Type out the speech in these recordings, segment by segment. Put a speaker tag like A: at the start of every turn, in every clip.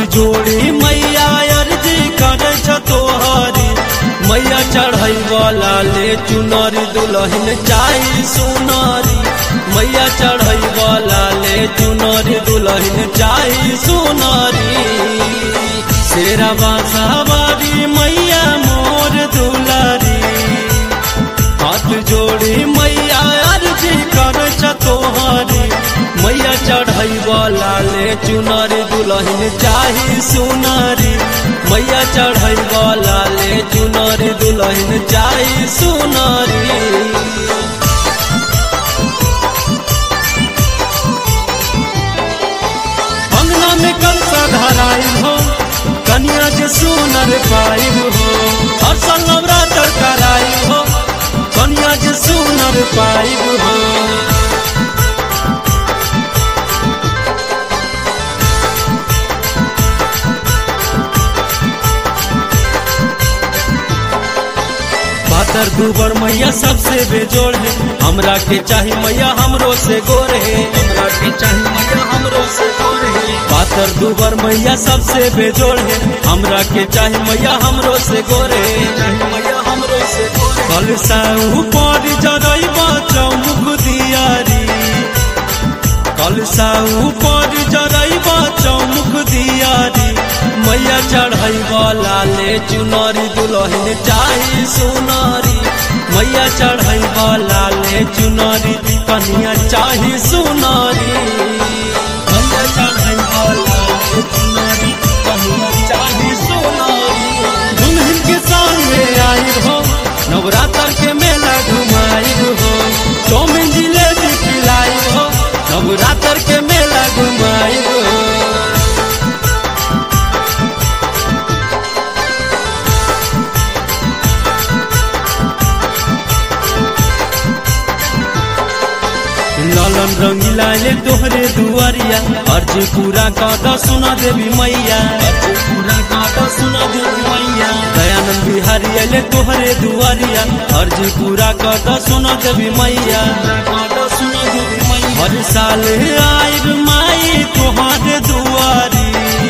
A: जोड़ी मैया अर्जी करे तोहरी मैया चढ़ाई वाला ले चुनरी दुल्हन चाही सुनारी मैया चढ़ाई वाला ले चुनरी दुल्हन चाही सुनारी शेरवा सवारी मैया मोर दुलारी हाथ जोड़ी मैया अर्जी करे तोहरी मैया चढ़ाई वाला ले चुनरी दुल्हन चाही सुनारी मैया चढ़ाई वाला ले चुनरी दुल्हन चाही सुनारी। अंगना में कलसा धराई हो कन्या जे सुनर पाई हो हर साल नवरात्र कराई हो कन्या जे सुनर पाई हो। पातर दुबर मैया सबसे बेजोड़ है हमरा के चाही मैया हमरो से गोर है हमरा के चाही मैया हमरो से गोर है। पातर दुबर मैया सबसे बेजोड़ है हमरा के चाही मैया हमरो से गोर है चाही मैया हमरो से गोर है। कलसा ऊपर जरैबा चौमुख दियारी कलसा ऊपर जरैबा चौमुख दियारी मैया चढ़ाई वाला ले चुनरी दुल्हन चाही सुनारी मैया चढ़ाई वाला ले चुनरी कन्या चाही सुनारी मैया चढ़ाई वाला ले चुनरी कन्या चाही सुनारी। दुल्हन के संगे आई हो नवरात्र के मेला घुमाई हो चौमिन जिलेबी खिलाई हो नवरात्र के मेला घुमाई हो। लालन रंगीला ले तोहरे दुआरिया अर्जी पूरा कादा सुना देवी मैया अर्जी पूरा कादा सुना देवी मैया। दयानंद बिहारी ले तोहरे दुआरिया अर्जी पूरा कादा सुना देवी मैया कादा सुना देवी मैया। हर साल आइब माई तोहरे दुआरी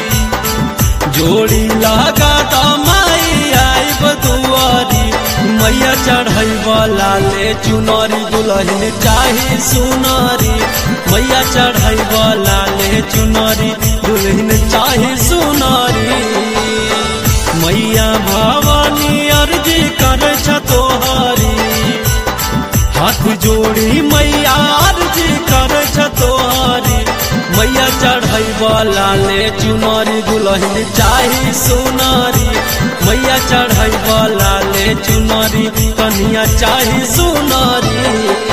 A: जोड़ी लगा दा माई आइब दुआरी मैया चढ़ाई वाला ले चुनरी दुल्हन चाही सुनारी मैया चढ़ाई वाला ले चुनरी दुल्हन चाही सुनारी। मैया भवानी अर्जी करे तोहरी हाथ जोड़ी मैया अर्जी करे तोहरी मैया चढ़ाई वाला ले चुनरी दुल्हन चाही सुनारी मैया चढ़ाई वाला ले चुनरी कन्या चाही सुनारी।